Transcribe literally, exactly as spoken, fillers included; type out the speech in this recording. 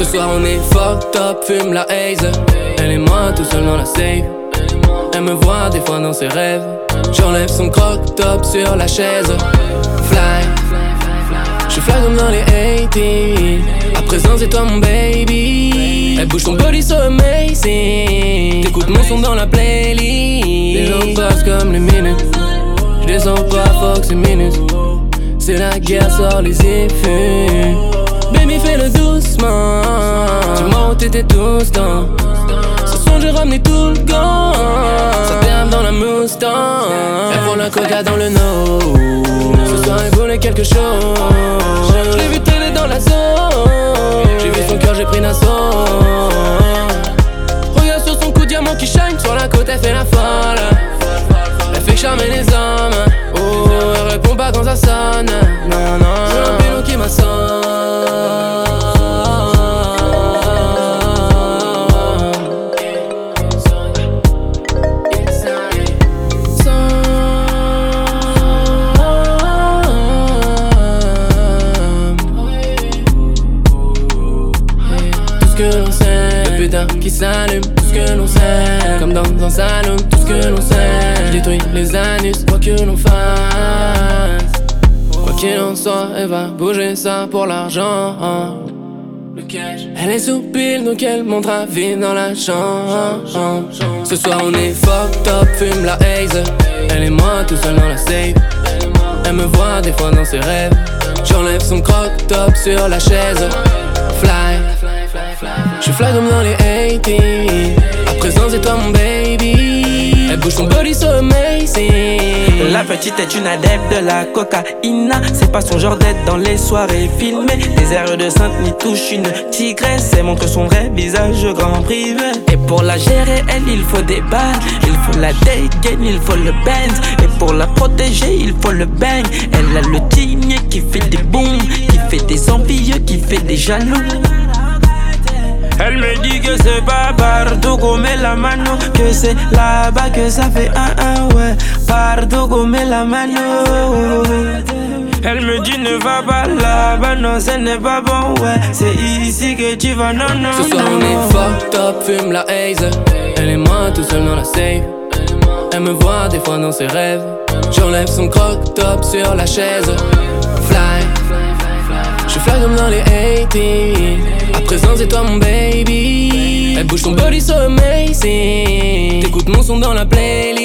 Ce soir on est fucked up, fume la haze. Elle et moi tout seul dans la safe. Elle me voit des fois dans ses rêves. J'enlève son croc-top sur la chaise. Fly, je fly comme dans les eighties. À présent c'est toi mon baby. Elle bouge ton body so amazing. T'écoutes mon son dans la playlist. Les gens passent comme les minutes. J'descends pas, fuck c'est minutes. C'est la guerre, sort les effets. Baby fais-le doucement. Tu m'as où t'étais tout ce temps. Ce soir j'ai ramené tout le gang. Ça tape dans la Mustang. Elle prend la coca dans le nose. Ce soir elle voulait quelque chose. J'l'ai vu télé dans la zone. J'ai vu son cœur, j'ai pris d'assaut. Regarde sur son cou diamant qui shine. Sur la côte elle fait la folle. Elle fait charmer les hommes. Oh, elle répond pas quand ça sonne. Non, non, j'ai un pilote qui m'assomme. Tout ce que l'on sait, le putain qui s'allume. Tout ce que l'on sait, comme dans un salon. Tout ce que l'on sait, je détruis les anus, quoi que l'on fasse. Quoi qu'il en soit, elle va bouger ça pour l'argent. Elle est sous pile, donc elle montera vite dans la chambre. Ce soir on est fucked up, fume la haze. Elle et moi tout seul dans la safe. Elle me voit des fois dans ses rêves. J'enlève son croc-top sur la chaise. Fly, je fly comme dans les eighties. À présent c'est toi mon baby. Elle bouge ton body so amazing. La petite est une adepte de la cocaïne. C'est pas son genre d'être dans les soirées filmées. Les airs de sainte n'y touche une tigresse. Elle montre son vrai visage grand privé. Et pour la gérer elle il faut des balles. Il faut la dégaine, il faut le Benz. Et pour la protéger il faut le bang. Elle a le tigné qui fait des booms, qui fait des envieux, qui fait des jaloux. Elle me dit que c'est pas partout qu'on met la mano, que c'est là-bas que ça fait un un, ouais. Partout qu'on met la mano. Elle me dit ne va pas là-bas, non ce n'est pas bon, ouais. C'est ici que tu vas, non, non, Ce soir non. on est fucked up, fume la haze. Elle et moi tout seul dans la safe. Elle me voit des fois dans ses rêves. J'enlève son croc-top sur la chaise. Fly, je fly comme dans les eighties. À présent c'est toi mon baby. Elle bouge ton body so amazing. T'écoutes mon son dans la playlist.